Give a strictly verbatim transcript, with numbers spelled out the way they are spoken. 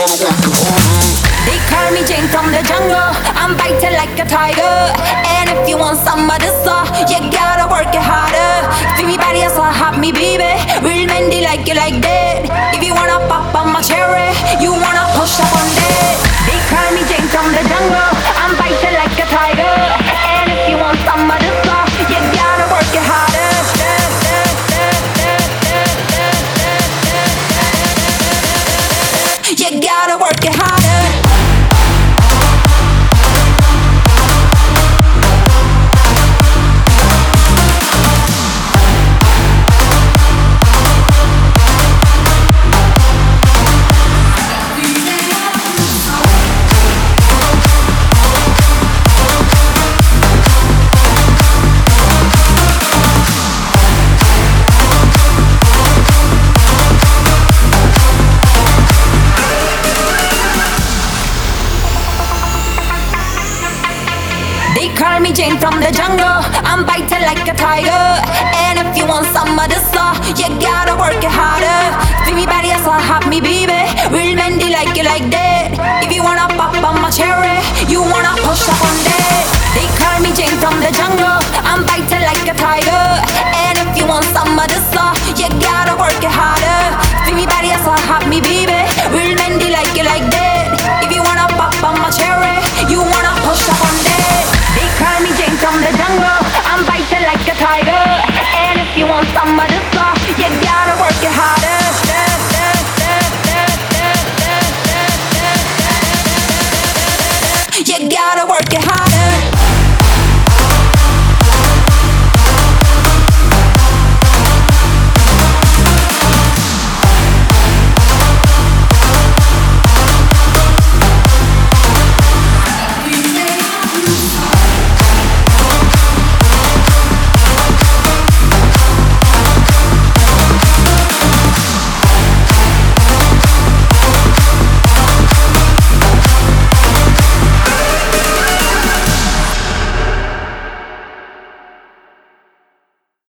They call me Jane from the jungle. I'm biting like a tiger. And if you want some of this, uh, you gotta work it harder. Feel me body, so hot me baby. Real Mendy like you like that. If you wanna pop on my cherry, you wanna push up on that. They call me Jane from the jungle. I'm biting like a tiger. And if you want some of this, uh, you gotta work it harder. You gotta work it harder. Call me Jane from the jungle. I'm biting like a tiger. And if you want some of this, uh, you gotta work it harder. Feel me body, so hot me baby. Real Mendy like you like that. If you wanna pop on my cherry, you wanna push up on that. They call me Jane from the jungle. I'm biting like a tiger. And if you want some of this, uh, you gotta work it harder. Feel me body, so hot me baby.